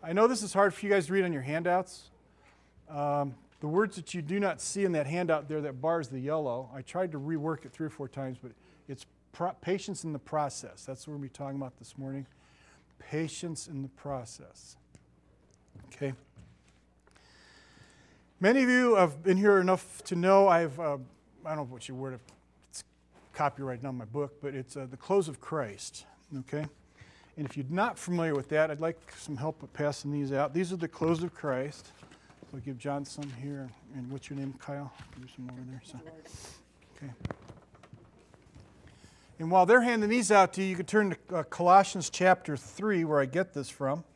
I know this is hard for you guys to read on your handouts. The words that you do not see in that handout there, that bar is the yellow. I tried to rework it 3 or 4 times, but it's patience in the process. That's what we're going to be talking about this morning. Patience in the process. Okay. Many of you have been here enough to know I don't know what your word, it's copyrighted on my book, but it's The Close of Christ. Okay. And if you're not familiar with that, I'd like some help with passing these out. These are The Close of Christ. So I'll give John some here. And what's your name, Kyle? Give some over there. So, okay. And while they're handing these out to you, you can turn to Colossians chapter 3, where I get this from.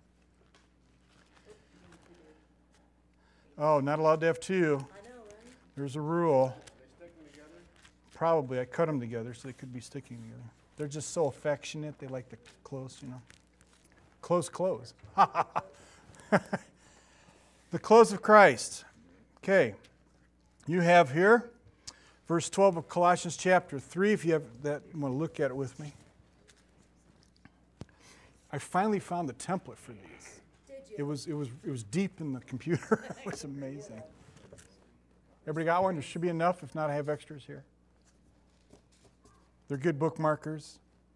Oh, not allowed to have 2. I know, right? There's a rule. They stick them together? Probably. I cut them together so they could be sticking together. They're just so affectionate. They like the close, you know. Close. The close of Christ. Okay. You have here verse 12 of Colossians chapter 3. If you have that, you want to look at it with me. I finally found the template for these. Did you? It was deep in the computer. It was amazing. Everybody got one? There should be enough. If not, I have extras here. They're good bookmarkers.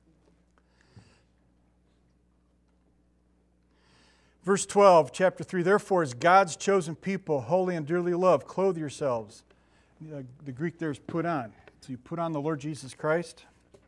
Verse 12, chapter 3, therefore, as God's chosen people, holy and dearly loved, clothe yourselves. The Greek there is put on. So you put on the Lord Jesus Christ.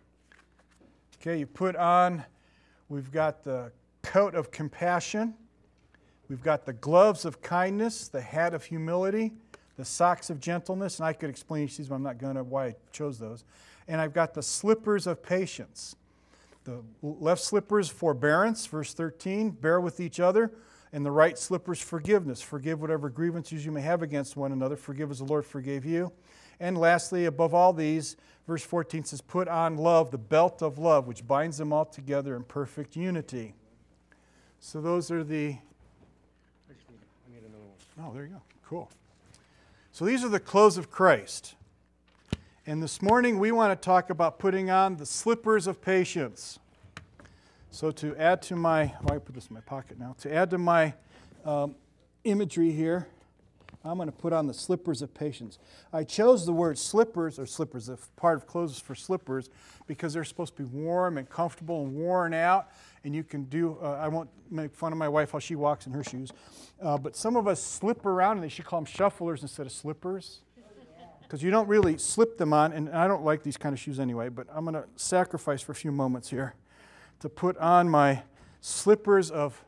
Okay, you put on, we've got the coat of compassion. We've got the gloves of kindness, the hat of humility, the socks of gentleness. And I could explain each of these, but I'm not going to why I chose those. And I've got the slippers of patience. The left slippers, forbearance, verse 13, bear with each other. And the right slippers, forgiveness. Forgive whatever grievances you may have against one another. Forgive as the Lord forgave you. And lastly, above all these, verse 14 says, put on love, the belt of love, which binds them all together in perfect unity. So those are the... I need another one. Oh, there you go. Cool. So these are the clothes of Christ. And this morning we want to talk about putting on the slippers of patience. So to add to my, I put this in my pocket now. To add to my imagery here, I'm going to put on the slippers of patience. I chose the word slippers, the part of clothes for slippers, because they're supposed to be warm and comfortable and worn out. And you can do, I won't make fun of my wife how she walks in her shoes, but some of us slip around, and they should call them shufflers instead of slippers. Because you don't really slip them on, and I don't like these kind of shoes anyway, but I'm going to sacrifice for a few moments here to put on my slippers of,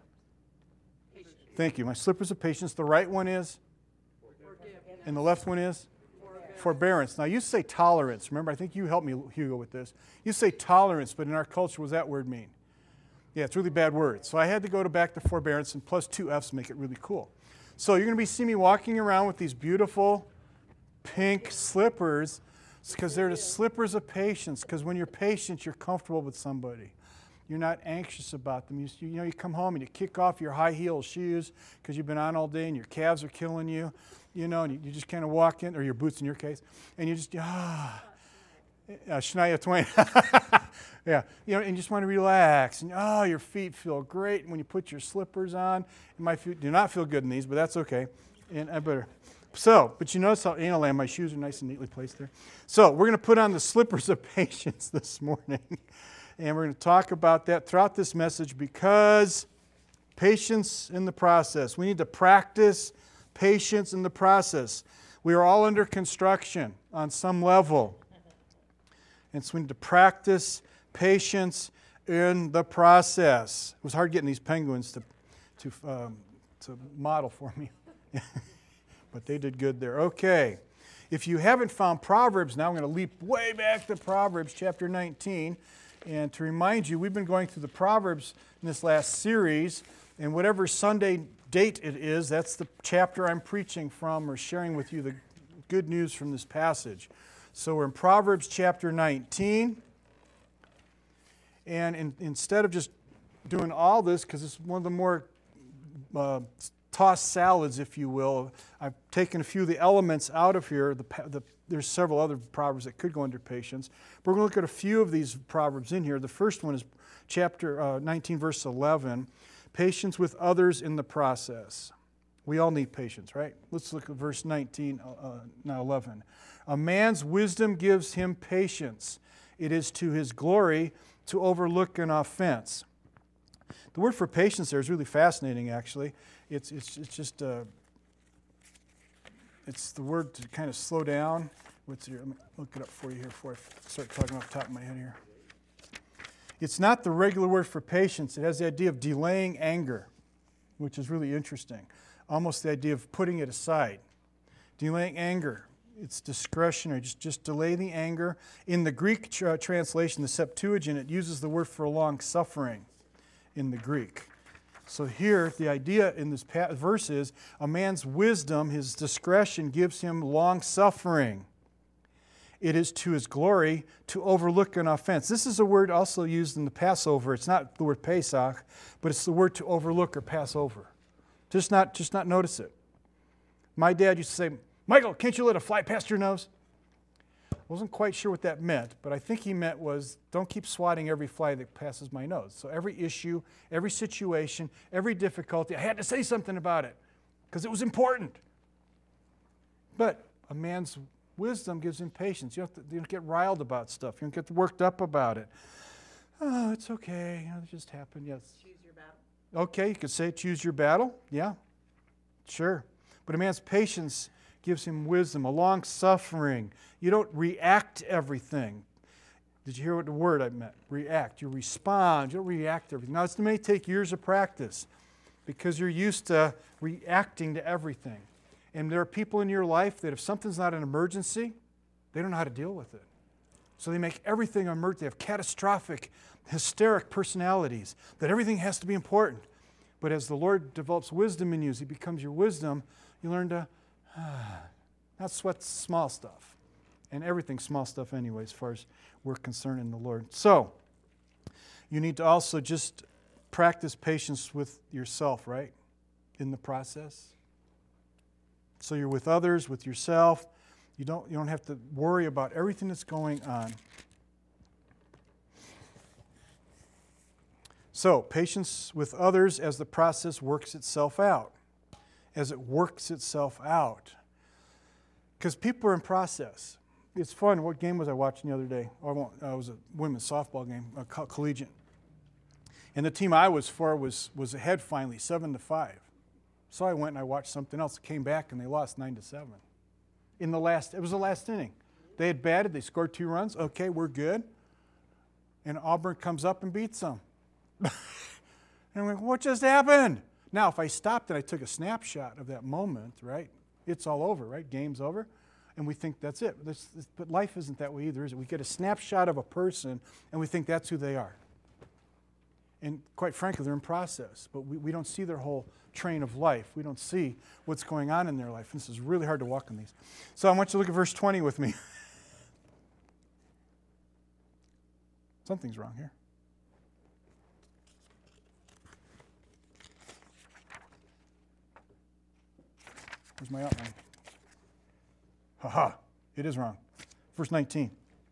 thank you, my slippers of patience. The right one is? And the left one is? Forbearance. Now you say tolerance. Remember, I think you helped me, Hugo, with this. You say tolerance, but in our culture, what does that word mean? Yeah, it's a really bad word. So I had to go back to forbearance, and plus 2 F's make it really cool. So you're going to see me walking around with these beautiful pink slippers, because they're the slippers of patience. Because when you're patient, you're comfortable with somebody. You're not anxious about them. You come home and you kick off your high heel shoes because you've been on all day and your calves are killing you. And you just kind of walk in, or your boots in your case, and you just Shania Twain. Yeah, and you just want to relax, and your feet feel great when you put your slippers on. And my feet do not feel good in these, but that's okay. And I better. So, but you notice how anal I am. My shoes are nice and neatly placed there. So we're going to put on the slippers of patience this morning. And we're going to talk about that throughout this message, because patience in the process. We need to practice patience in the process. We are all under construction on some level. And so we need to practice patience in the process. It was hard getting these penguins to model for me. But they did good there. Okay. If you haven't found Proverbs now, I'm going to leap way back to Proverbs chapter 19. And to remind you, we've been going through the Proverbs in this last series. And whatever Sunday date it is, that's the chapter I'm preaching from or sharing with you the good news from this passage. So we're in Proverbs chapter 19. And instead of just doing all this, because it's one of the more tossed salads, if you will, I've taken a few of the elements out of here. There's several other Proverbs that could go under patience. But we're going to look at a few of these Proverbs in here. The first one is chapter 19, verse 11. Patience with others in the process. We all need patience, right? Let's look at verse 19, now 11. A man's wisdom gives him patience. It is to his glory to overlook an offense. The word for patience there is really fascinating, actually. It's just it's the word to kind of slow down. What's here? Let me look it up for you here before I start talking off the top of my head here. It's not the regular word for patience. It has the idea of delaying anger, which is really interesting. Almost the idea of putting it aside. Delaying anger. It's discretionary. Just delay the anger. In the Greek translation, the Septuagint, it uses the word for long suffering in the Greek. So here, the idea in this verse is a man's wisdom, his discretion, gives him long suffering. It is to his glory to overlook an offense. This is a word also used in the Passover. It's not the word Pesach, but it's the word to overlook or pass over. Just not notice it. My dad used to say, "Michael, can't you let a fly past your nose?" I wasn't quite sure what that meant, but I think he meant was, don't keep swatting every fly that passes my nose. So every issue, every situation, every difficulty, I had to say something about it because it was important. But a man's wisdom gives him patience. You don't get riled about stuff. You don't get worked up about it. Oh, it's okay. It just happened. Yes. Choose your battle. Okay, you could say choose your battle. Yeah, sure. But a man's patience gives him wisdom, a long suffering. You don't react to everything. Did you hear what the word I meant? React. You respond. You don't react to everything. Now, this may take years of practice because you're used to reacting to everything. And there are people in your life that if something's not an emergency, they don't know how to deal with it. So they make everything emergent. They have catastrophic, hysteric personalities, that everything has to be important. But as the Lord develops wisdom in you, as He becomes your wisdom, you learn to not sweat small stuff. And everything's small stuff anyway, as far as we're concerned in the Lord. So, you need to also just practice patience with yourself, right? In the process. So you're with others, with yourself. You don't have to worry about everything that's going on. So, patience with others as the process works itself out. As it works itself out. Because people are in process. It's fun. What game was I watching the other day? It was a women's softball game, a collegiate. And the team I was for was ahead finally, 7-5. So I went and I watched something else. Came back and they lost 9-7. It was the last inning. They had batted. They scored 2 runs. Okay, we're good. And Auburn comes up and beats them. And I'm like, what just happened? Now, if I stopped and I took a snapshot of that moment, right, it's all over, right? Game's over. And we think that's it. But life isn't that way either, is it? We get a snapshot of a person and we think that's who they are. And quite frankly, they're in process. But we don't see their whole train of life. We don't see what's going on in their life. And this is really hard to walk in these. So I want you to look at verse 20 with me. Something's wrong here. Where's my outline? Ha-ha, it is wrong. Verse 19.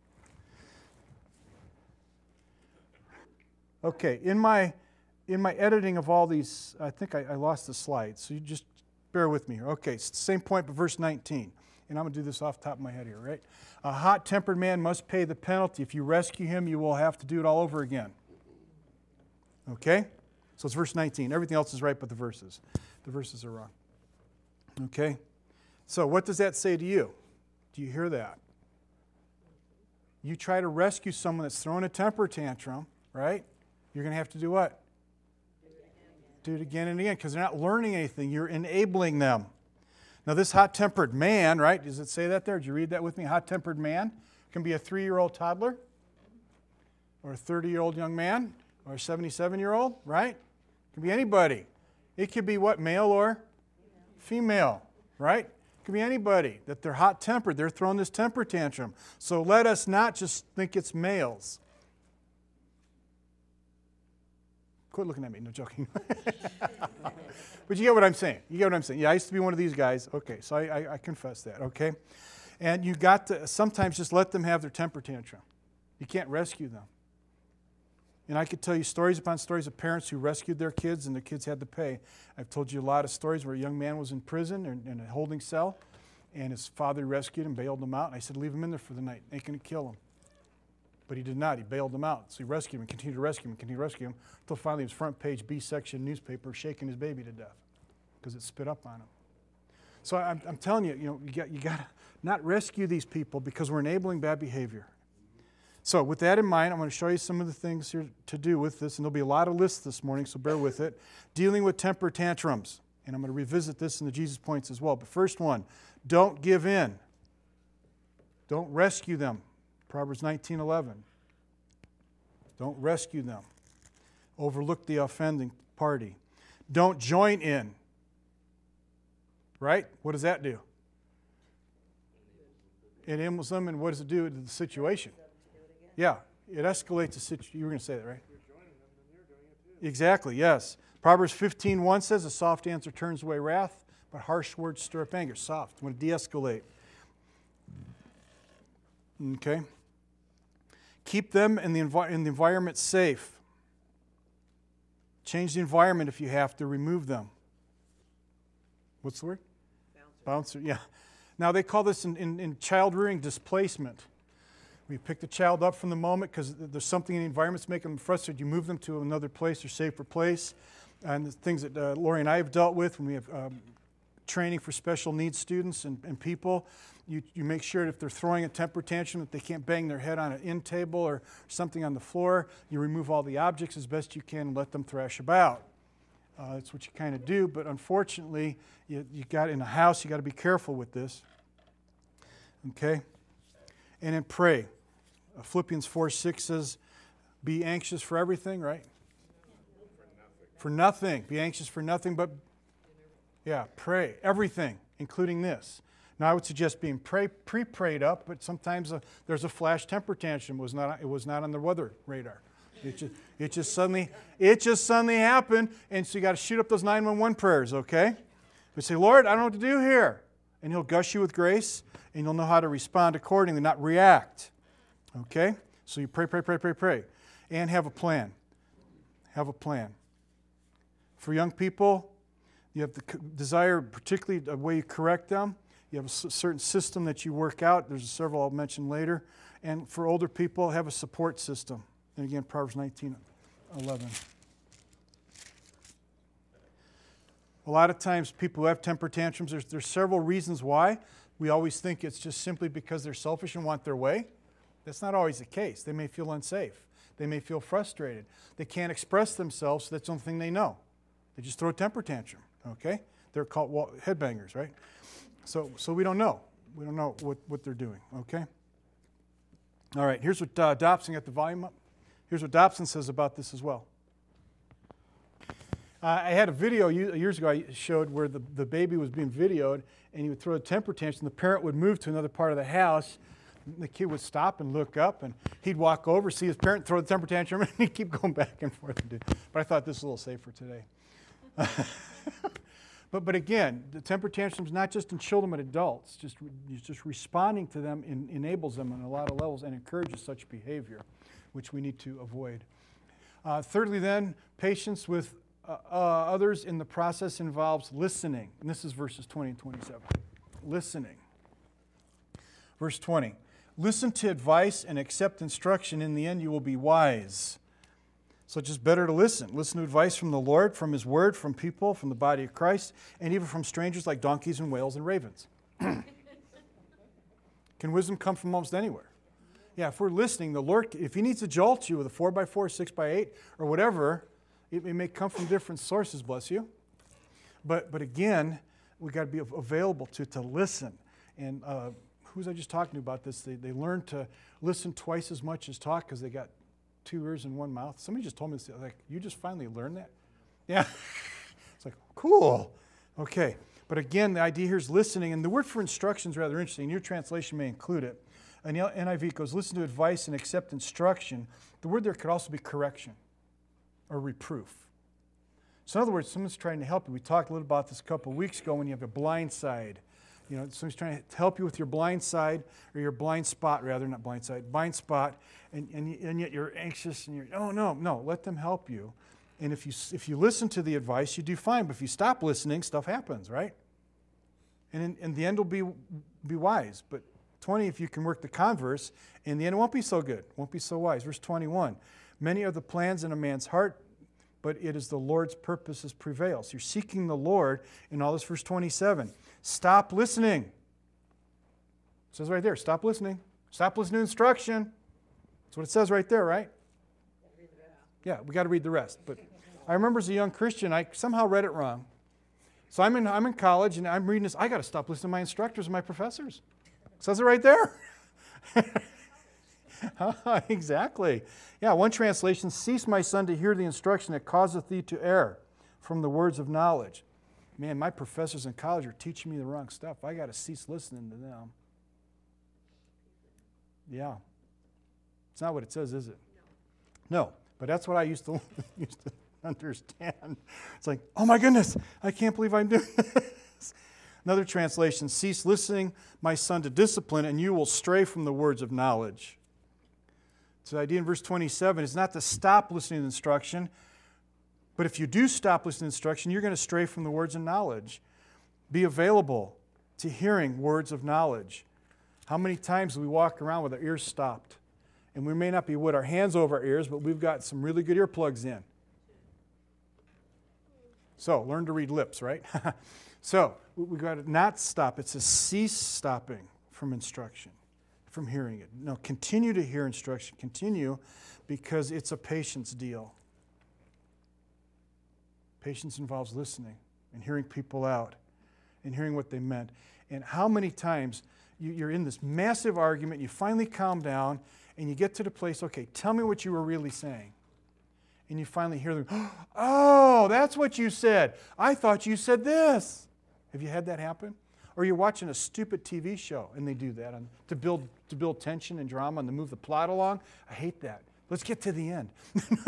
Okay, in my editing of all these, I think I lost the slide, so you just bear with me here. Okay, it's the same point, but verse 19. And I'm going to do this off the top of my head here, right? A hot-tempered man must pay the penalty. If you rescue him, you will have to do it all over again. Okay? So it's verse 19. Everything else is right but the verses. The verses are wrong. Okay? So what does that say to you? Do you hear that? You try to rescue someone that's throwing a temper tantrum, right? You're going to have to do what? Do it again and again because they're not learning anything. You're enabling them. Now this hot-tempered man, right? Does it say that there? Did you read that with me? Hot-tempered man can be a 3-year-old toddler or a 30-year-old young man or a 77-year-old, right? It can be anybody. It could be what? Male or female, right? It could be anybody that they're hot-tempered. They're throwing this temper tantrum. So let us not just think it's males. Quit looking at me. No joking. But you get what I'm saying. You get what I'm saying. Yeah, I used to be one of these guys. Okay, so I confess that, okay? And you got to sometimes just let them have their temper tantrum. You can't rescue them. And I could tell you stories upon stories of parents who rescued their kids and their kids had to pay. I've told you a lot of stories where a young man was in prison or in a holding cell, and his father rescued him, bailed him out. And I said, leave him in there for the night. Ain't going to kill him. But he did not. He bailed him out. So he rescued him, continued to rescue him, continued to rescue him, until finally his front page B-section newspaper shaking his baby to death because it spit up on him. So I'm telling you, you got to not rescue these people because we're enabling bad behavior. So with that in mind, I'm going to show you some of the things here to do with this, and there'll be a lot of lists this morning, so bear with it. Dealing with temper tantrums, and I'm going to revisit this in the Jesus points as well. But first one, don't give in. Don't rescue them. Proverbs 19:11. Don't rescue them. Overlook the offending party. Don't join in. Right? What does that do? It enables them, and what does it do to the situation? Yeah, it escalates the situation. You were going to say that, right? You're joining them, then you're doing it too. Exactly, yes. Proverbs 15:1 says, a soft answer turns away wrath, but harsh words stir up anger. Soft, want to de-escalate. Okay. Keep them in the environment safe. Change the environment if you have to. Remove them. What's the word? Bouncer. Yeah. Now they call this in child rearing displacement. We pick the child up from the moment because there's something in the environment that's making them frustrated. You move them to another place or safer place. And the things that Lori and I have dealt with when we have training for special needs students and people, you make sure that if they're throwing a temper tantrum that they can't bang their head on an end table or something on the floor. You remove all the objects as best you can and let them thrash about. That's what you kind of do, but unfortunately, you got in a house, you got to be careful with this. Okay? And then pray. Philippians 4:6 says, be anxious for everything, right? For nothing. Be anxious for nothing, but pray. Everything, including this. Now, I would suggest being pre-prayed up, but sometimes there's a flash temper tantrum. It was not on the weather radar. It just suddenly happened, and so you got to shoot up those 911 prayers, okay? But say, Lord, I don't know what to do here. And He'll gush you with grace, and you'll know how to respond accordingly, not react. Okay? So you pray. And have a plan. Have a plan. For young people, you have the desire, particularly the way you correct them. You have a certain system that you work out. There's several I'll mention later. And for older people, have a support system. And again, Proverbs 19:11. A lot of times people who have temper tantrums, there's several reasons why. We always think it's just simply because they're selfish and want their way. That's not always the case. They may feel unsafe. They may feel frustrated. They can't express themselves, so that's the only thing they know. They just throw a temper tantrum, okay? They're called headbangers, right? So we don't know. We don't know what they're doing, okay? All right, here's what Dobson, got the volume up. Here's what Dobson says about this as well. I had a video years ago I showed where the baby was being videoed, and he would throw a temper tantrum. The parent would move to another part of the house. The kid would stop and look up, and he'd walk over, see his parent throw the temper tantrum, and he'd keep going back and forth. But I thought this was a little safer today. But again, the temper tantrum is not just in children but adults. Just responding to them enables them on a lot of levels and encourages such behavior, which we need to avoid. Thirdly then, patience with others in the process involves listening. And this is verses 20 and 27. Listening. Verse 20. Listen to advice and accept instruction. In the end, you will be wise. So it's just better to listen. Listen to advice from the Lord, from His Word, from people, from the body of Christ, and even from strangers like donkeys and whales and ravens. Can wisdom come from almost anywhere? Yeah, if we're listening, the Lord, if He needs to jolt you with a 4x4, 6x8, or whatever, it may come from different sources, bless you. But again, we've got to be available to listen. And who was I just talking to about this? They learn to listen twice as much as talk because they got 2 ears and 1 mouth. Somebody just told me this, like, you just finally learned that? Yeah. It's like, cool. Okay. But again, the idea here is listening. And the word for instruction is rather interesting. Your translation may include it. And the NIV goes, listen to advice and accept instruction. The word there could also be correction or reproof. So in other words, someone's trying to help you. We talked a little about this a couple of weeks ago when you have a blind side. You know, somebody's trying to help you with your blind side, or your blind spot, rather, not blind side, blind spot, and yet you're anxious, and you're, oh, no, let them help you. And if you listen to the advice, you do fine. But if you stop listening, stuff happens, right? And in the end will be wise. But 20, if you can work the converse, in the end it won't be so good, won't be so wise. Verse 21, many are the plans in a man's heart, but it is the Lord's purposes prevail. So you're seeking the Lord in all this. Verse 27, stop listening. It says right there, stop listening. Stop listening to instruction. That's what it says right there, right? Yeah, we got to read the rest. But I remember as a young Christian, I somehow read it wrong. So I'm in college, and I'm reading this. I got to stop listening to my instructors and my professors. It says it right there. Exactly. Yeah, one translation, cease, my son, to hear the instruction that causeth thee to err from the words of knowledge. Man, my professors in college are teaching me the wrong stuff. I got to cease listening to them. Yeah. It's not what it says, is it? No. But that's what I used to understand. It's like, oh my goodness, I can't believe I'm doing this. Another translation, cease listening, my son, to discipline, and you will stray from the words of knowledge. So the idea in verse 27 is not to stop listening to instruction, but if you do stop listening to instruction, you're going to stray from the words of knowledge. Be available to hearing words of knowledge. How many times do we walk around with our ears stopped? And we may not be with our hands over our ears, but we've got some really good earplugs in. So, learn to read lips, right? So, we've got to not stop. It says cease stopping from instruction, from hearing it. No, continue to hear instruction. Continue, because it's a patience deal. Patience involves listening and hearing people out and hearing what they meant. And how many times you're in this massive argument, you finally calm down, and you get to the place, okay, tell me what you were really saying. And you finally hear them, oh, that's what you said. I thought you said this. Have you had that happen? Or you're watching a stupid TV show, and they do that to build tension and drama and to move the plot along. I hate that. Let's get to the end.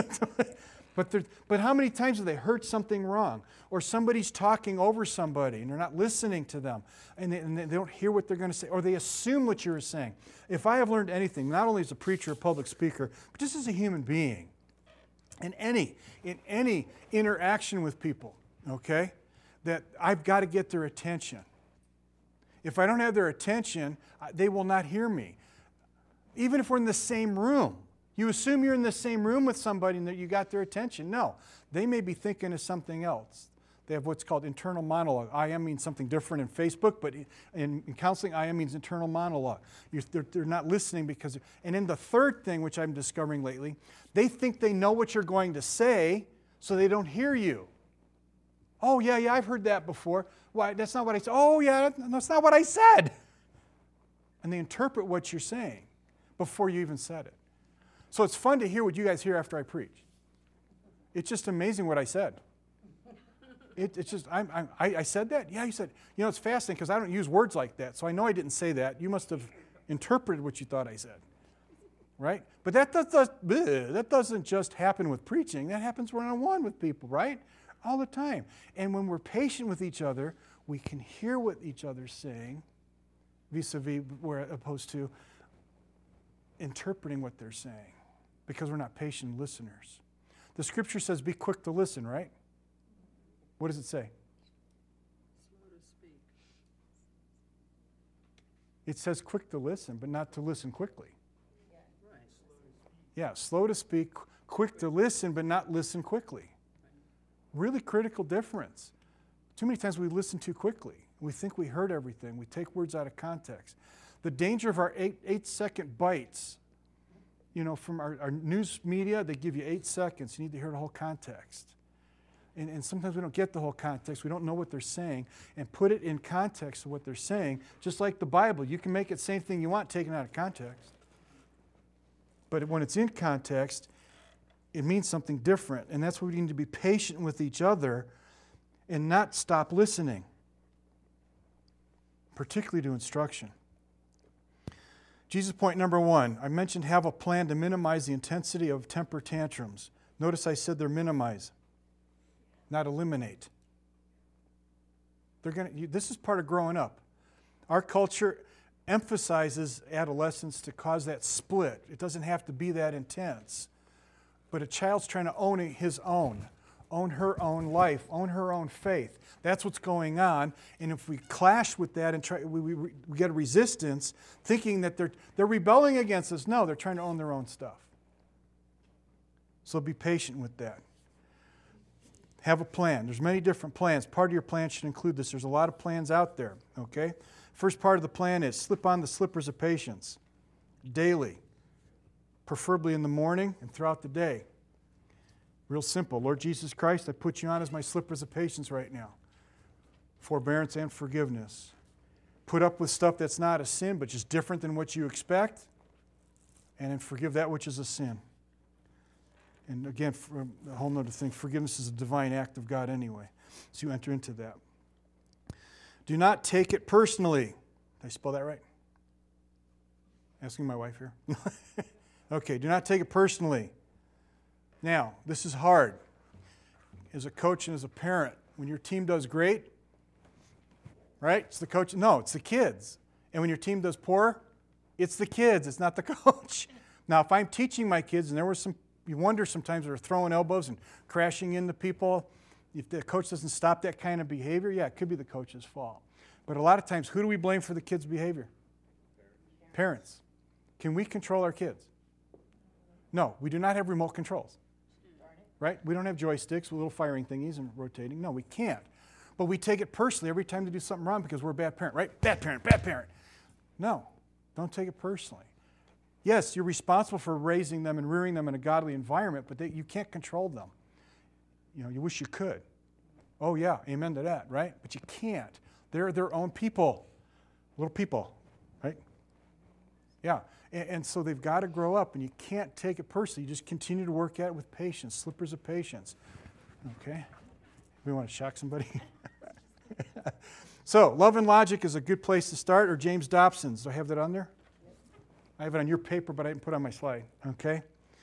But how many times have they heard something wrong? Or somebody's talking over somebody, and they're not listening to them, and they don't hear what they're going to say, or they assume what you're saying. If I have learned anything, not only as a preacher or public speaker, but just as a human being, in any interaction with people, okay, that I've got to get their attention. If I don't have their attention, they will not hear me. Even if we're in the same room. You assume you're in the same room with somebody and that you got their attention. No, they may be thinking of something else. They have what's called internal monologue. I am means something different in Facebook, but in counseling, I am means internal monologue. They're not listening because... And then the third thing, which I'm discovering lately, they think they know what you're going to say, so they don't hear you. Oh, yeah, I've heard that before. Why, that's not what I said. Oh, yeah, that's not what I said. And they interpret what you're saying before you even said it. So it's fun to hear what you guys hear after I preach. It's just amazing what I said. It's just, I said that? Yeah, you said. You know, it's fascinating because I don't use words like that, so I know I didn't say that. You must have interpreted what you thought I said, right? But that doesn't just happen with preaching. That happens one-on-one with people, right? All the time. And when we're patient with each other, we can hear what each other's saying, vis-a-vis, opposed to interpreting what they're saying, because we're not patient listeners. The scripture says, be quick to listen, right? What does it say? Slow to speak. It says quick to listen, but not to listen quickly. Right. Yeah, slow to speak, quick to listen, but not listen quickly. Really critical difference. Too many times we listen too quickly. We think we heard everything. We take words out of context. The danger of our 8-second bites, you know, from our news media, they give you 8 seconds. You need to hear the whole context. And sometimes we don't get the whole context. We don't know what they're saying. And put it in context of what they're saying. Just like the Bible. You can make it the same thing you want taken out of context. But when it's in context, it means something different. And that's why we need to be patient with each other and not stop listening, particularly to instruction. Jesus' point number 1, I mentioned have a plan to minimize the intensity of temper tantrums. Notice I said they're minimize, not eliminate. This is part of growing up. Our culture emphasizes adolescence to cause that split. It doesn't have to be that intense. But a child's trying to own his own her own life, own her own faith. That's what's going on. And if we clash with that and we get a resistance, thinking that they're rebelling against us. No, they're trying to own their own stuff. So be patient with that. Have a plan. There's many different plans. Part of your plan should include this. There's a lot of plans out there, okay? First part of the plan is slip on the slippers of patience daily, preferably in the morning and throughout the day. Real simple. Lord Jesus Christ, I put you on as my slippers of patience right now. Forbearance and forgiveness. Put up with stuff that's not a sin, but just different than what you expect, and then forgive that which is a sin. And again, a whole other thing, forgiveness is a divine act of God anyway. So you enter into that. Do not take it personally. Did I spell that right? Asking my wife here. Okay, do not take it personally. Now, this is hard. As a coach and as a parent, when your team does great, right? It's the coach. No, it's the kids. And when your team does poor, it's the kids. It's not the coach. Now, if I'm teaching my kids, and there were some, you wonder sometimes they're throwing elbows and crashing into people. If the coach doesn't stop that kind of behavior, yeah, it could be the coach's fault. But a lot of times, who do we blame for the kids' behavior? Parents. Can we control our kids? No, we do not have remote controls. Right? We don't have joysticks with little firing thingies and rotating. No, we can't. But we take it personally every time they do something wrong because we're a bad parent, right? Bad parent, bad parent. No, don't take it personally. Yes, you're responsible for raising them and rearing them in a godly environment, but you can't control them. You know, you wish you could. Oh yeah, amen to that, right? But you can't. They're their own people, little people, right? Yeah. And so they've got to grow up, and you can't take it personally. You just continue to work at it with patience, slippers of patience. Okay? We want to shock somebody? So, Love and Logic is a good place to start, or James Dobson's. Do I have that on there? I have it on your paper, but I didn't put it on my slide. Okay?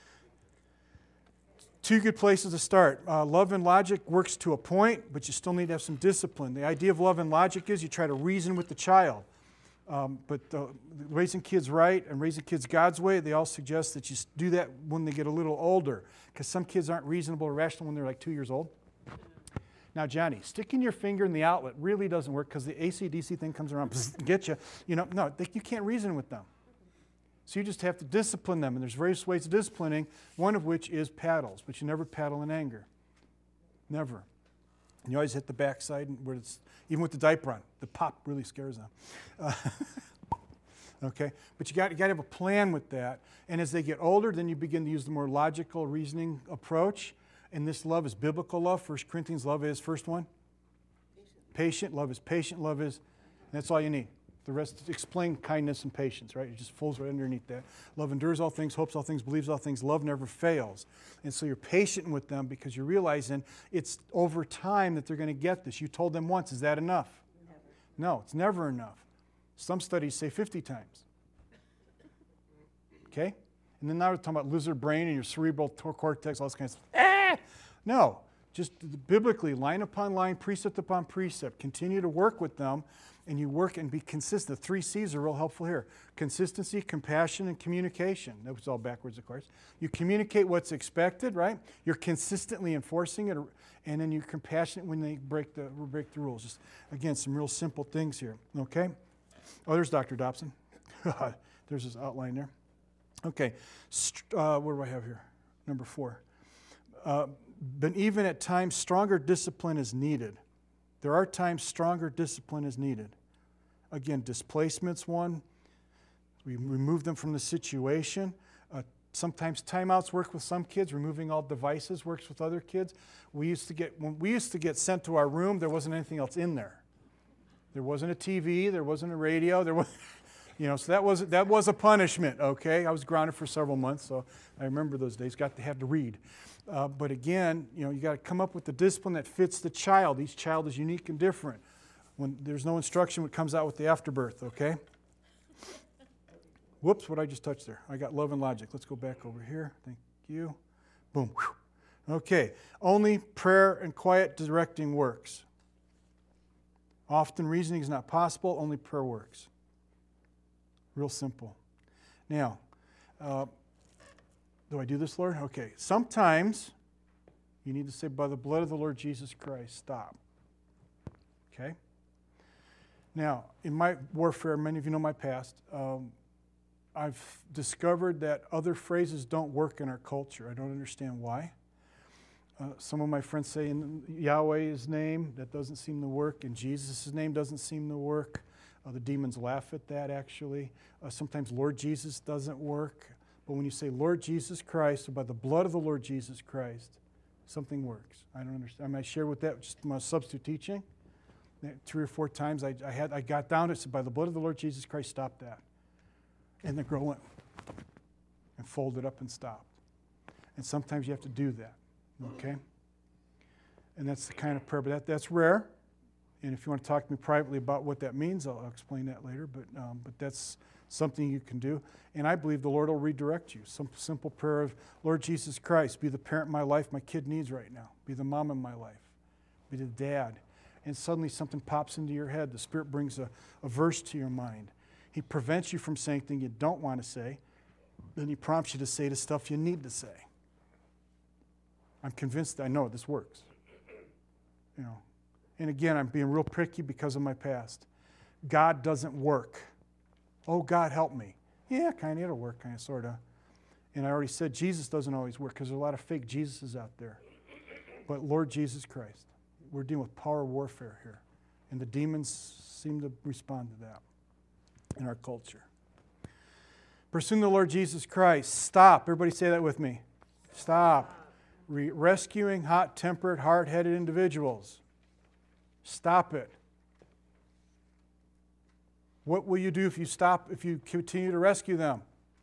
Two good places to start. Love and Logic works to a point, but you still need to have some discipline. The idea of Love and Logic is you try to reason with the child. But raising kids right and raising kids God's way, they all suggest that you do that when they get a little older, because some kids aren't reasonable or rational when they're like 2 years old. Now, Johnny, sticking your finger in the outlet really doesn't work because the AC/DC thing comes around and get you. You know, no, you can't reason with them. So you just have to discipline them, and there's various ways of disciplining, one of which is paddles, but you never paddle in anger. Never. And you always hit the backside where it's, even with the diaper on, the pop really scares them. Okay? But you got to have a plan with that. And as they get older, then you begin to use the more logical reasoning approach. And this love is biblical love. 1 Corinthians love is, first one? Patient. Love is patient. Love is, and that's all you need. The rest, explain kindness and patience, right? It just falls right underneath that. Love endures all things, hopes all things, believes all things. Love never fails. And so you're patient with them because you're realizing it's over time that they're going to get this. You told them once. Is that enough? Never. No, it's never enough. Some studies say 50 times. Okay? And then now we're talking about lizard brain and your cerebral cortex, all this kind of stuff. No. Just biblically, line upon line, precept upon precept. Continue to work with them. And you work and be consistent. The 3 C's are real helpful here. Consistency, compassion, and communication. That was all backwards, of course. You communicate what's expected, right? You're consistently enforcing it, and then you're compassionate when they break the rules. Just, again, some real simple things here, okay? Oh, there's Dr. Dobson. There's his outline there. Okay, what do I have here? Number 4. But even at times, stronger discipline is needed. There are times stronger discipline is needed. Again, displacement's one. We remove them from the situation. Sometimes timeouts work with some kids. Removing all devices works with other kids. When we used to get sent to our room, there wasn't anything else in there. There wasn't a TV. There wasn't a radio. There was, so that was a punishment. Okay, I was grounded for several months, so I remember those days. Got to have to read. But again, you got to come up with the discipline that fits the child. Each child is unique and different. When there's no instruction, what comes out with the afterbirth, okay? Whoops, what I just touched there. I got Love and Logic. Let's go back over here. Thank you. Boom. Whew. Okay. Only prayer and quiet directing works. Often reasoning is not possible, only prayer works. Real simple. Now, do I do this, Lord? Okay. Sometimes you need to say, by the blood of the Lord Jesus Christ, stop. Okay? Now, in my warfare, many of you know my past, I've discovered that other phrases don't work in our culture. I don't understand why. Some of my friends say in Yahweh's name, that doesn't seem to work. In Jesus' name doesn't seem to work. The demons laugh at that, actually. Sometimes Lord Jesus doesn't work. But when you say Lord Jesus Christ, or by the blood of the Lord Jesus Christ, something works. I don't understand. I might share with that just my substitute teaching. 3 or 4 times I got down and said, by the blood of the Lord Jesus Christ, stop that. And the girl went and folded up and stopped. And sometimes you have to do that, okay? And that's the kind of prayer, but that's rare. And if you want to talk to me privately about what that means, I'll explain that later. But that's something you can do. And I believe the Lord will redirect you. Some simple prayer of, Lord Jesus Christ, be the parent in my life my kid needs right now. Be the mom in my life. Be the dad. And suddenly something pops into your head. The Spirit brings a verse to your mind. He prevents you from saying things you don't want to say. Then He prompts you to say the stuff you need to say. I'm convinced, I know this works. You know. And again, I'm being real picky because of my past. God doesn't work. Oh, God, help me. Yeah, kind of, it'll work, kind of, sort of. And I already said Jesus doesn't always work because there's a lot of fake Jesuses out there. But Lord Jesus Christ, we're dealing with power warfare here. And the demons seem to respond to that in our culture. Pursuing the Lord Jesus Christ. Stop. Everybody say that with me. Stop. Rescuing hot-tempered, hard-headed individuals. Stop it. What will you do if you continue to rescue them?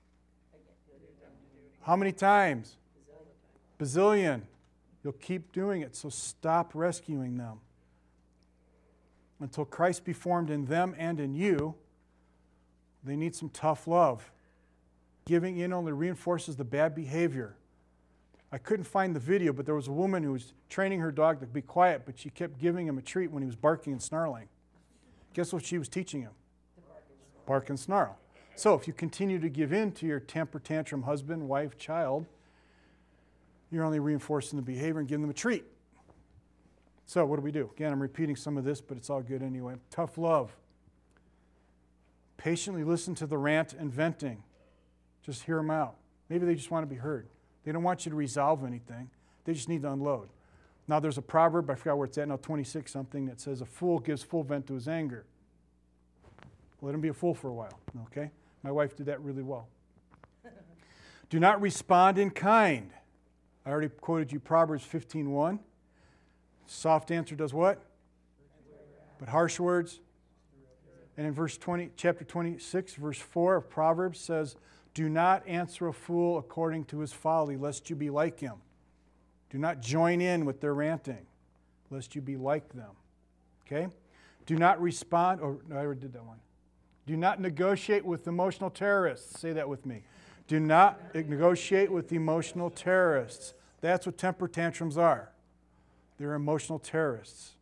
How many times? Bazillion. You'll keep doing it, so stop rescuing them. Until Christ be formed in them and in you, they need some tough love. Giving in only reinforces the bad behavior. I couldn't find the video, but there was a woman who was training her dog to be quiet, but she kept giving him a treat when he was barking and snarling. Guess what she was teaching him? Bark and snarl. So if you continue to give in to your temper tantrum husband, wife, child, you're only reinforcing the behavior and giving them a treat. So what do? Again, I'm repeating some of this, but it's all good anyway. Tough love. Patiently listen to the rant and venting. Just hear them out. Maybe they just want to be heard. They don't want you to resolve anything. They just need to unload. Now there's a proverb, I forgot where it's at now, 26 something, that says a fool gives full vent to his anger. Let him be a fool for a while, okay? My wife did that really well. Do not respond in kind. I already quoted you Proverbs 15:1. Soft answer does what? But harsh words. And in chapter 26, verse 4 of Proverbs says, do not answer a fool according to his folly, lest you be like him. Do not join in with their ranting, lest you be like them. Okay? Do not respond, no, I already did that one. Do not negotiate with emotional terrorists. Say that with me. Do not negotiate with emotional terrorists. That's what temper tantrums are. They're emotional terrorists.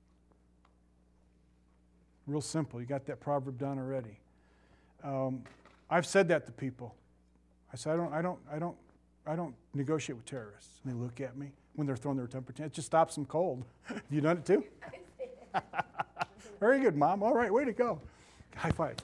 Real simple. You got that proverb done already. I've said that to people. I said, I don't negotiate with terrorists. And they look at me when they're throwing their temper tantrum. It just stops them cold. Have you done it too? Very good, Mom. All right, way to go. High five.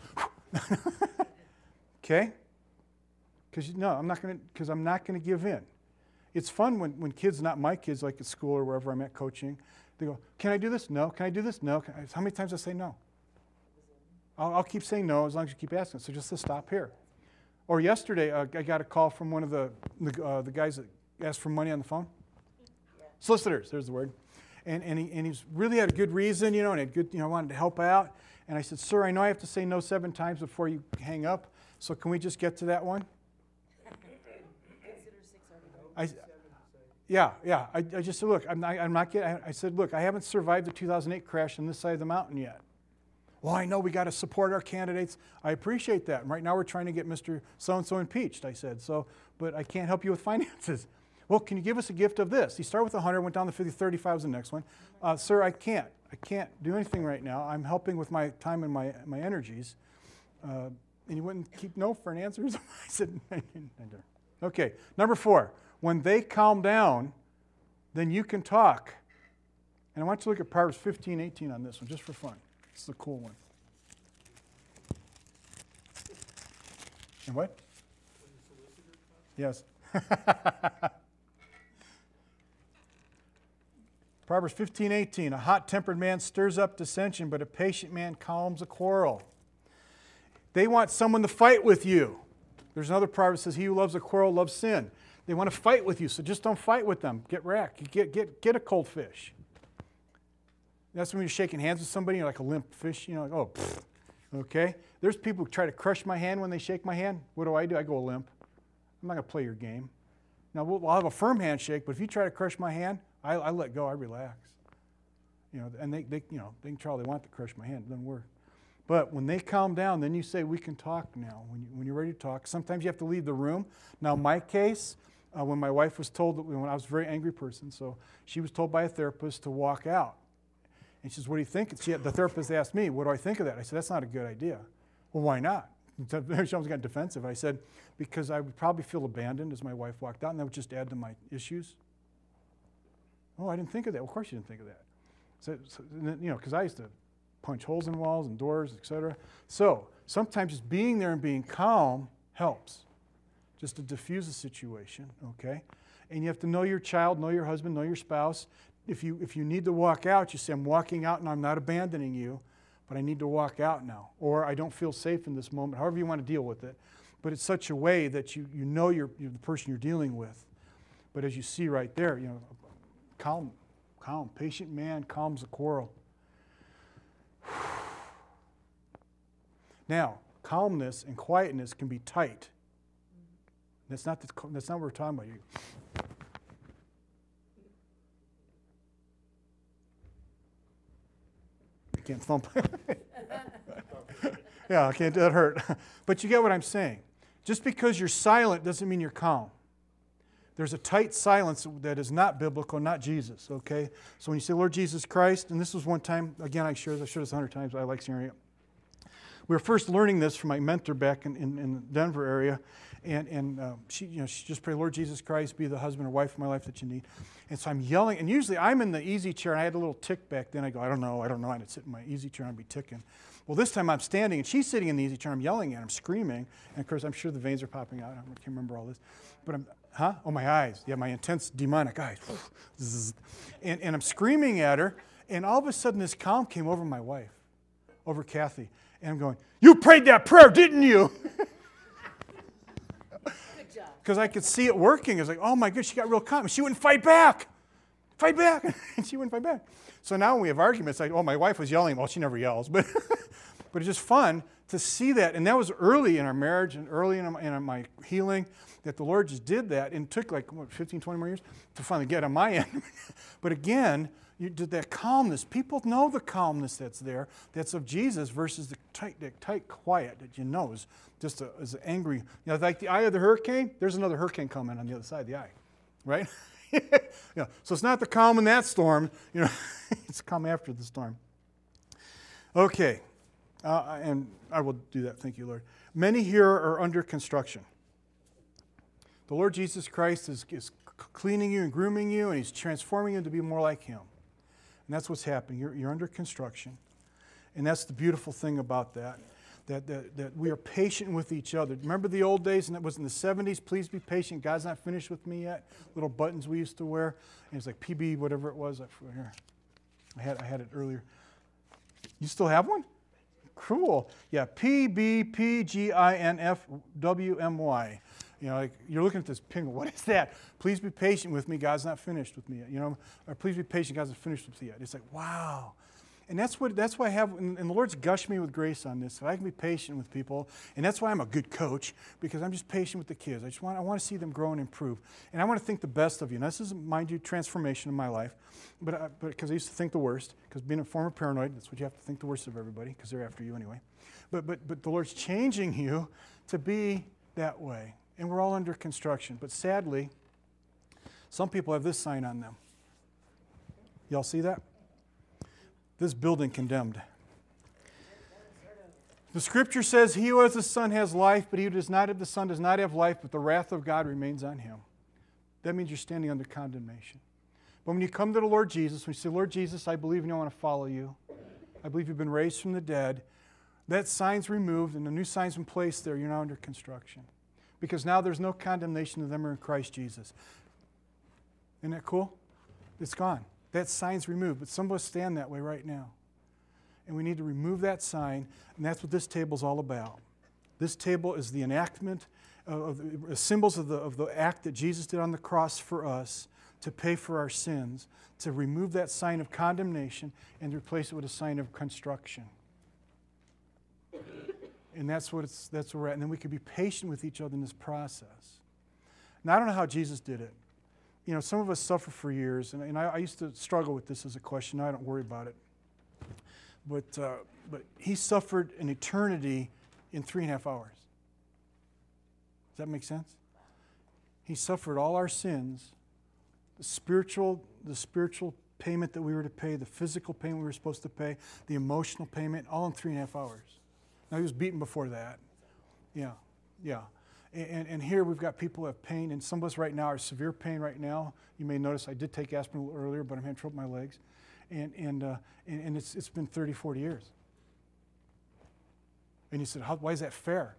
Okay? Because I'm not going to give in. It's fun when kids, not my kids, like at school or wherever I'm at coaching, they go, can I do this? No. Can I do this? No. How many times I say no? I'll keep saying no as long as you keep asking. So just stop here. Or yesterday, I got a call from one of the guys that asked for money on the phone. Solicitors, there's the word. And he's really had a good reason, and had good, wanted to help out. And I said, sir, I know I have to say no 7 times before you hang up. So can we just get to that one? Yeah. I just said, look, I'm not kidding. I said, look, I haven't survived the 2008 crash on this side of the mountain yet. Well, I know we got to support our candidates. I appreciate that. And right now we're trying to get Mr. So-and-so impeached, I said. But I can't help you with finances. Well, can you give us a gift of this? He started with 100, went down to 50, 35 was the next one. Sir, I can't. I can't do anything right now. I'm helping with my time and my energies. And he wouldn't keep no for an answer. I said, okay, number 4. When they calm down, then you can talk. And I want you to look at Proverbs 15:18 on this one, just for fun. This is a cool one. And what? Yes. Proverbs 15:18, a hot-tempered man stirs up dissension, but a patient man calms a quarrel. They want someone to fight with you. There's another proverb that says, he who loves a quarrel loves sin. They want to fight with you, so just don't fight with them. Get wrecked. Get a cold fish. That's when you're shaking hands with somebody, you're like a limp fish, like, oh, pfft. Okay? There's people who try to crush my hand when they shake my hand. What do? I go limp. I'm not going to play your game. Now, I'll have a firm handshake, but if you try to crush my hand, I let go, I relax. And they can try all they want to crush my hand. It doesn't work. But when they calm down, then you say, we can talk now, when you're ready to talk. Sometimes you have to leave the room. Now, my case, when my wife was told, when I was a very angry person, so she was told by a therapist to walk out. And she says, what do you think? The therapist asked me, what do I think of that? I said, that's not a good idea. Well, why not? She almost got defensive. I said, because I would probably feel abandoned as my wife walked out, and that would just add to my issues. Oh, I didn't think of that. Well, of course you didn't think of that. So because I used to punch holes in walls and doors, etc. So sometimes just being there and being calm helps, just to diffuse the situation, okay? And you have to know your child, know your husband, know your spouse. If you need to walk out, you say, I'm walking out and I'm not abandoning you, but I need to walk out now. Or I don't feel safe in this moment, however you want to deal with it. But it's such a way that you know you're the person you're dealing with. But as you see right there, calm, patient man calms a quarrel. Now, calmness and quietness can be tight. That's not what we're talking about. I can't thump. Yeah, I can't. That hurt. But you get what I'm saying. Just because you're silent doesn't mean you're calm. There's a tight silence that is not biblical, not Jesus, okay? So when you say, Lord Jesus Christ, and this was one time, again, I shared this 100 times, I like sharing it. We were first learning this from my mentor back in the Denver area, and she just prayed, Lord Jesus Christ, be the husband or wife of my life that you need. And so I'm yelling, and usually I'm in the easy chair, and I had a little tick back then. I go, I don't know, and I'd sit in my easy chair and I'd be ticking. Well, this time I'm standing, and she's sitting in the easy chair, I'm yelling at her, I'm screaming, and of course I'm sure the veins are popping out. I can't remember all this. But oh, my eyes. Yeah, my intense demonic eyes. And I'm screaming at her, and all of a sudden this calm came over my wife, over Kathy. And I'm going, you prayed that prayer, didn't you? Good job. Because I could see it working. I was like, oh my goodness, she got real calm. She wouldn't fight back. Fight back. And she wouldn't fight back. So now when we have arguments, like, oh, my wife was yelling. Well, she never yells. But it's just fun to see that. And that was early in our marriage and early in my healing that the Lord just did that. And it took 15, 20 more years to finally get on my end. But again, you did that calmness. People know the calmness that's there, that's of Jesus, versus the tight quiet that you know is just as angry. Like the eye of the hurricane, there's another hurricane coming on the other side of the eye, right? So it's not the calm in that storm, it's calm after the storm. Okay, and I will do that, thank you, Lord. Many here are under construction. The Lord Jesus Christ is cleaning you and grooming you, and He's transforming you to be more like Him. And that's what's happening. You're under construction. And that's the beautiful thing about that we are patient with each other. Remember the old days, and it was in the 70s, please be patient, God's not finished with me yet? Little buttons we used to wear. And it's like PB, whatever it was. I had it earlier. You still have one? Cool. Yeah, PBPGINFWMY. You're looking at this pin. What is that? Please be patient with me. God's not finished with me yet. Or please be patient. God's not finished with me yet. It's like, wow. And that's why I have, and the Lord's gushed me with grace on this, so I can be patient with people. And that's why I'm a good coach, because I'm just patient with the kids. I want to see them grow and improve. And I want to think the best of you. Now, this is, mind you, transformation in my life, but because I used to think the worst, because being a former paranoid, that's what you have to think the worst of everybody, because they're after you anyway. But the Lord's changing you to be that way. And we're all under construction. But sadly, some people have this sign on them. Y'all see that? this building condemned. The scripture says, he who has the Son has life, but he who does not have the Son does not have life, but the wrath of God remains on him. That means you're standing under condemnation. But when you come to the Lord Jesus, when you say, Lord Jesus, I believe in you, I want to follow you. I believe you've been raised from the dead. That sign's removed and the new sign's been placed there. You're now under construction. Because now there's no condemnation to them who are in Christ Jesus. Isn't that cool? It's gone. That sign's removed. But some of us stand that way right now. And we need to remove that sign, and that's what this table's all about. This table is the enactment of symbols of the act that Jesus did on the cross for us to pay for our sins, to remove that sign of condemnation and replace it with a sign of construction. And that's where we're at. And then we can be patient with each other in this process. Now, I don't know how Jesus did it. You know, some of us suffer for years, and I used to struggle with this as a question. Now I don't worry about it. But he suffered an eternity in 3.5 hours. Does that make sense? He suffered all our sins, the spiritual payment that we were to pay, the physical payment we were supposed to pay, the emotional payment, all in 3.5 hours. Now, he was beaten before that. Yeah. And here we've got people who have pain, and some of us right now are severe pain right now. You may notice I did take aspirin a little earlier, but I'm having trouble with my legs. And it's been 30, 40 years. And you said, why is that fair?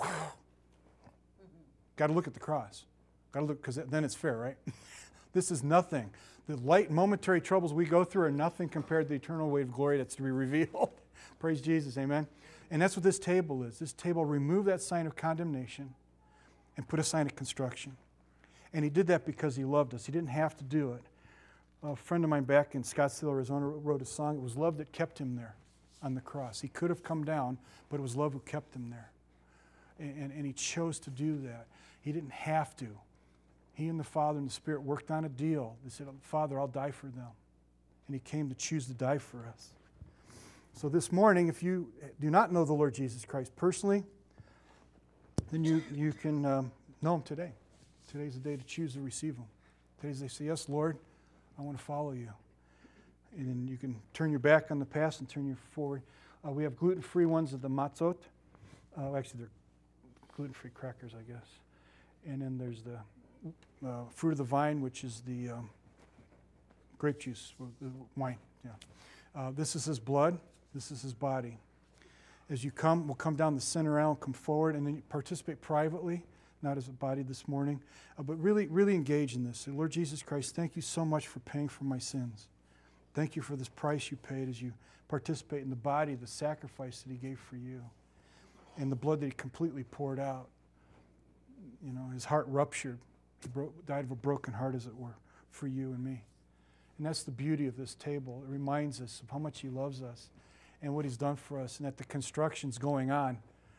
Got to look at the cross. Got to look, because then it's fair, right? This is nothing. The light momentary troubles we go through are nothing compared to the eternal weight of glory that's to be revealed. Praise Jesus, amen? And that's what this table is. This table removed that sign of condemnation and put a sign of construction. And he did that because he loved us. He didn't have to do it. A friend of mine back in Scottsdale, Arizona, wrote a song. It was love that kept him there on the cross. He could have come down, but it was love who kept him there. And he chose to do that. He didn't have to. He and the Father and the Spirit worked on a deal. They said, Father, I'll die for them. And he came to choose to die for us. So this morning, if you do not know the Lord Jesus Christ personally, then you can know him today. Today's the day to choose to receive him. Today's the day to say, yes, Lord, I want to follow you. And then you can turn your back on the past and turn your forward. We have gluten-free ones of the matzot. Actually, they're gluten-free crackers, I guess. And then there's the fruit of the vine, which is the grape juice, the wine. Yeah. This is his blood. This is his body. As you come, we'll come down the center aisle, come forward, and then you participate privately, not as a body this morning, but really, really engage in this. Say, Lord Jesus Christ, thank you so much for paying for my sins. Thank you for this price you paid as you participate in the body, the sacrifice that he gave for you, and the blood that he completely poured out. You know, his heart ruptured. He died of a broken heart, as it were, for you and me. And that's the beauty of this table. It reminds us of how much he loves us and what he's done for us, and that the construction's going on.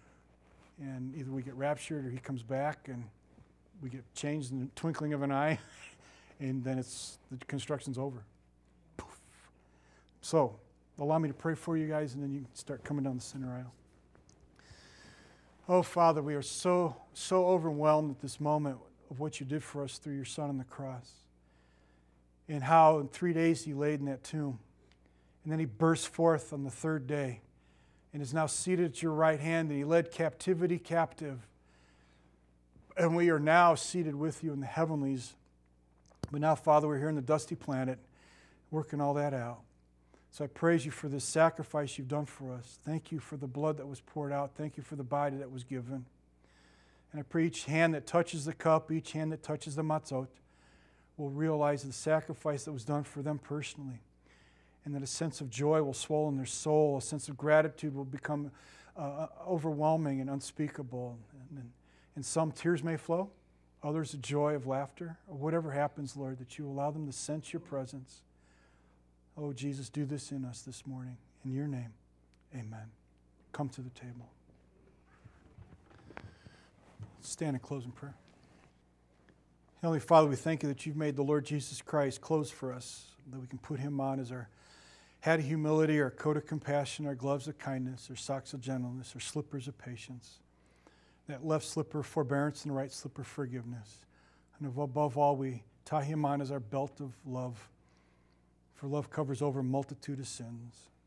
And either we get raptured or he comes back and we get changed in the twinkling of an eye, and then the construction's over. Poof. So, allow me to pray for you guys, and then you can start coming down the center aisle. Oh, Father, we are so overwhelmed at this moment of what you did for us through your Son on the cross, and how in 3 days he laid in that tomb. And then he burst forth on the third day and is now seated at your right hand, and he led captivity captive. And we are now seated with you in the heavenlies. But now, Father, we're here in the dusty planet, working all that out. So I praise you for this sacrifice you've done for us. Thank you for the blood that was poured out. Thank you for the body that was given. And I pray each hand that touches the cup, each hand that touches the matzot, will realize the sacrifice that was done for them personally. And that a sense of joy will swell in their soul, a sense of gratitude will become overwhelming and unspeakable. And some tears may flow, others a joy of laughter, or whatever happens, Lord, that you allow them to sense your presence. Oh, Jesus, do this in us this morning. In your name, amen. Come to the table. Stand and close in prayer. Heavenly Father, we thank you that you've made the Lord Jesus Christ clothes for us, that we can put him on as our hat of humility, our coat of compassion, our gloves of kindness, our socks of gentleness, our slippers of patience, that left slipper of forbearance and the right slipper of forgiveness. And above all, we tie him on as our belt of love, for love covers over a multitude of sins.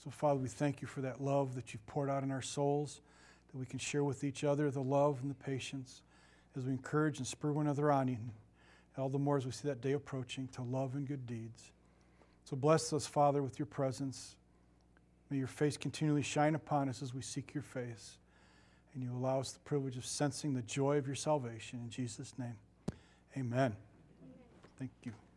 So, Father, we thank you for that love that you've poured out in our souls, that we can share with each other the love and the patience as we encourage and spur one another on, and all the more as we see that day approaching, to love and good deeds. So bless us, Father, with your presence. May your face continually shine upon us as we seek your face, and you allow us the privilege of sensing the joy of your salvation. In Jesus' name, amen. Thank you.